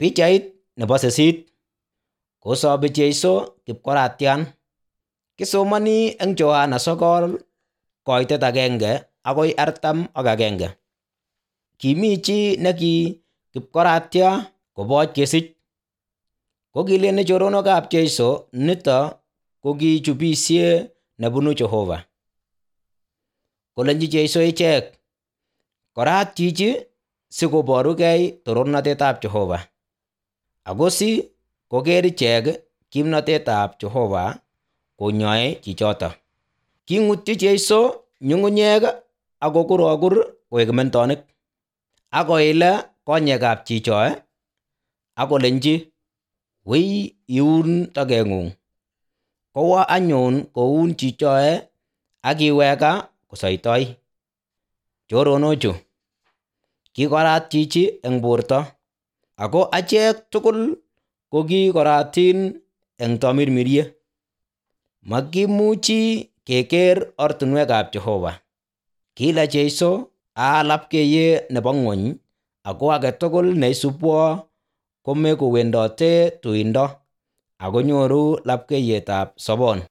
Pichait nebo 8. Kosobi Jeiso Kipkoratian. Kisomoni eng Johana 9:1-41. Kimi chi neki Kipkoratia koboch kesich. Kokileni choronokab Jeiso nito kokichubisie nebunu Jehova. Kolenji Jeiso ichek, korat chichi sikoborugei torornatetab Jehova. Ako si koker ichek kimnatetab Jehova konyoe chichoto. King'utyi Jeiso nyung'unyek akokurokur koek mentonik. Akoile konyekab chichoe akolenji, wii iun tokeng'ung. Kowo anyun koun chichoe akiwek gaa kosoitoi. Choronokchu, kikorat chichi eng borto, ako achek tugul kokikoratin eng tamirmiryet. Makimuchi keker ortinwekab Jehova. Kile Jeiso aa lapkeiyet nebo ng'ony, ako age tugul neisubwo komekowendote tuindo akonyoru lapkeiyetab sobon.